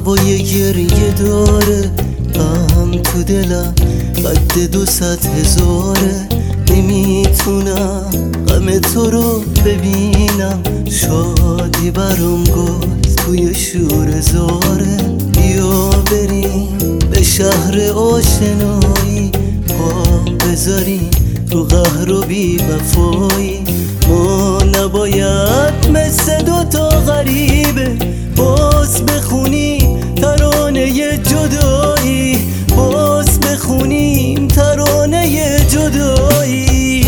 هوای گریه داره غم تو دلم قد 200,000. نمیتونم غم تو رو ببینم، شادی برام گل توی شور زاره. بیا بریم به شهر آشنایی، پا بذاریم رو قهر و بی وفایی. ما نباید مثل دوتا غریبه باز بخونیم ترانه جدایی، باز بخونیم ترانه جدایی.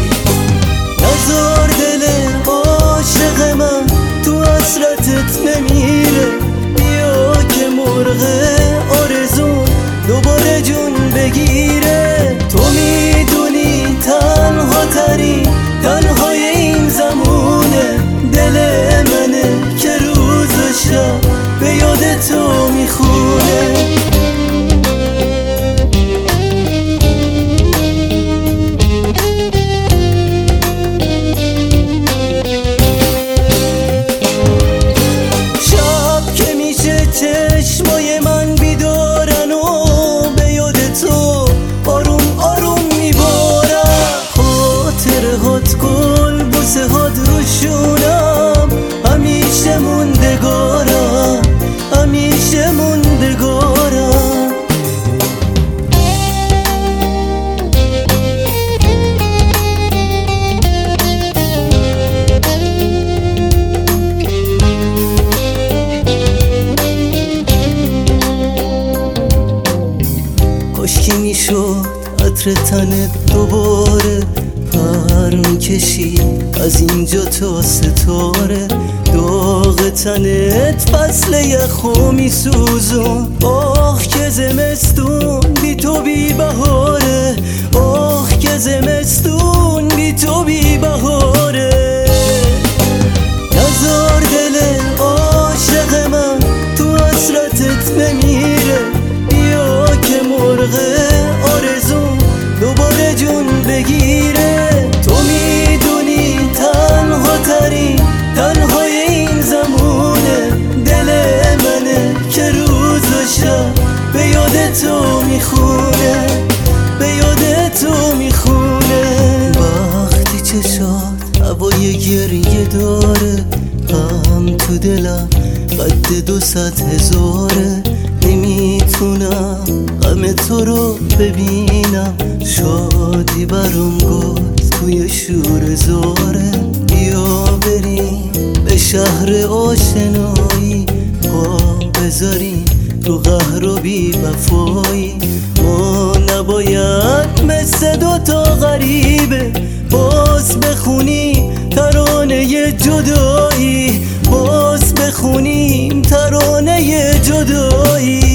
نزار دل عاشق من تو حسرتت نمیره، بیا که مرغ آرزون دوباره جون بگیره. تو میدونی تنها ترین تنهای این زمونه دل منه که روز و شب به یاد تو میخونه. شب که میشه چشمای من بیدارن و به یاد تو آروم آروم میبارم. خاطره هات گل بوسه هات روشونم، همیشه موندگارم همیشه موندگارم. کاشکی میشد عطر تنت دوباره پر میکشی از اینجا تا ستاره. داغ تنت فصل یخو میسوزون، آخ که زمستون بی تو بی بهاره، آخ که زمستون بی تو بی بهاره. نزار دل عاشق من تو حسرتت نمیره، بیا که مرغ آرزون دوباره جون بگیره. تو میدونی تنها ترین تنهای این زمونه دل منه که روز و شب به یاد تو میخونه، به یاد تو میخونه. وقتی چشات هوای گریه داره غم تو دلم قد 200,000. نمیتونم غم تو رو ببینم، شادی برام گل توی شور زاره. بیا بریم به شهر آشنایی، پا بذاریم رو قهر و بی وفایی. ما نباید مثل دوتا غریبه باز بخونیم ترانه جدایی، باز بخونیم ترانه جدایی.